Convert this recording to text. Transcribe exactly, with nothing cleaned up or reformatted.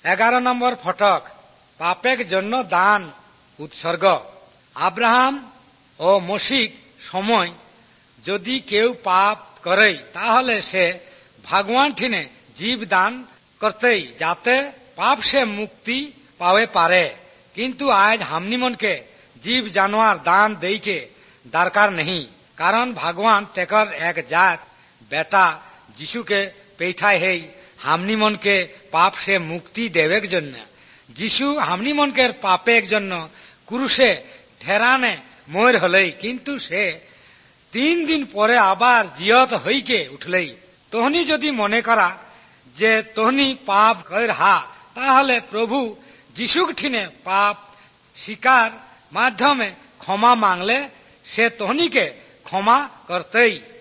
এগারো নম্বর ফটক, পাপের জন্য দান উৎসর্গ। আব্রাহাম ও মসিক সময় যদি কেউ পাপ করে তাহলে সে ভগবান ঠিনে জীব দান করতেই যাতে পাপ সে মুক্তি পাওয়ে পারে। কিন্তু আজ হামনি মনকে জীব জানোয়ার দান দেইকে দরকার নেই, কারণ ভগবান তেকর এক জাত বেটা যিশুকে পেঠায় হেই হামনি মনকে পাপ সে মুক্তি দেবের জন্য। যিশু হামনি মনকের পাপের জন্য ক্রুশে ঠেরানে মর হলেই, কিন্তু সে তিন দিন পরে আবার জিয়ত হইকে উঠলেই। তোহনি যদি মনে করা যে তোহনি পাপ কর হা, তাহলে প্রভু যিশুক ঠিনে পাপ স্বীকার মাধ্যমে ক্ষমা মাংলে সে তোহনিকে ক্ষমা করতেই।